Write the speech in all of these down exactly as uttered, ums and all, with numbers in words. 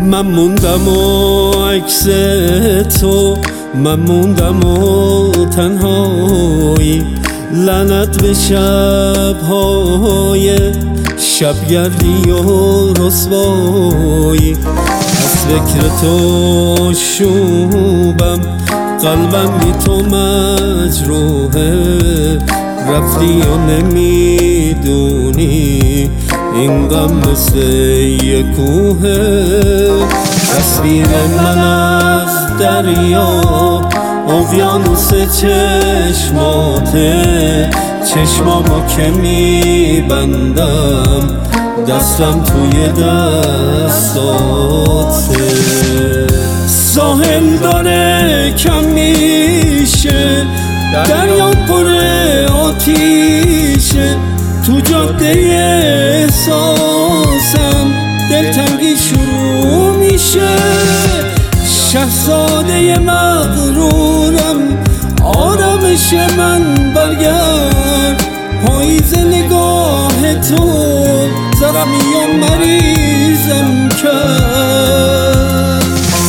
من موندم و عکس تو، من موندم و تنهایی، لعنت به شبهای شبگردی و رسوایی. از فکر تو شوبم، قلبم بی تو مجروحه، رفتی و نمیدونی این غم مثل یه کوه. تصویر من از دریا، اقیانوس چشماته، چشمامو که میبندم دستم توی دستاته. ساحل داره کم میشه، دریا پر آتیشه، تو جاده احساسم دلتنگی شروع میشه. شهزاده مغرورم، آرامش من برگرد، پاییز نگاه تو زخمی و مریضم کرد.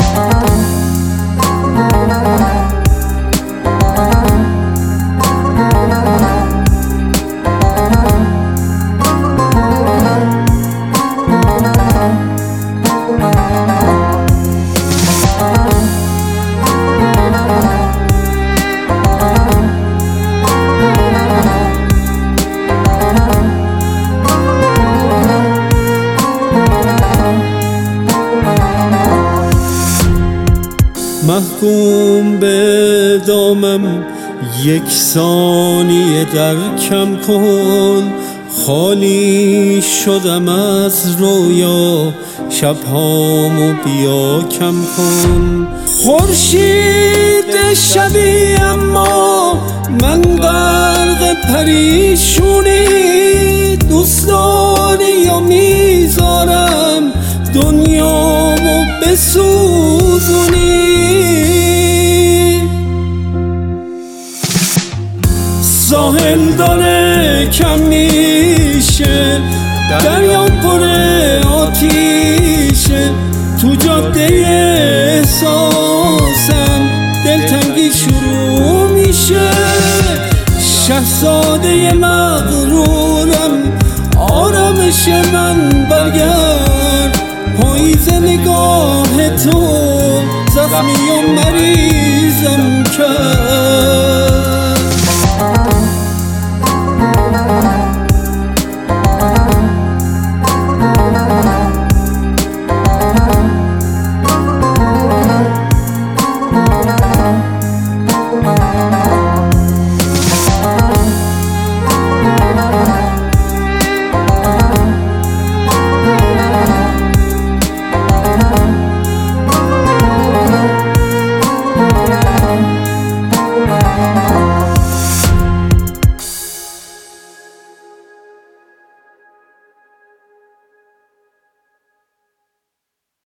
محکوم به دامم، یک ثانیه در کم کن، خالی شدم از رویا، شبهامو بیا کم کن. خورشید شبی اما من غرق پریشونی، دوست داری یا میذارم دنیامو بسوزونی. ساحل داره کم میشه، دریا پر آتیشه، تو جاده احساسم دلتنگی شروع میشه. شهزاده مغرورم، آرامش من برگرد، پاییز نگاه تو زخمی و مریضم کرد.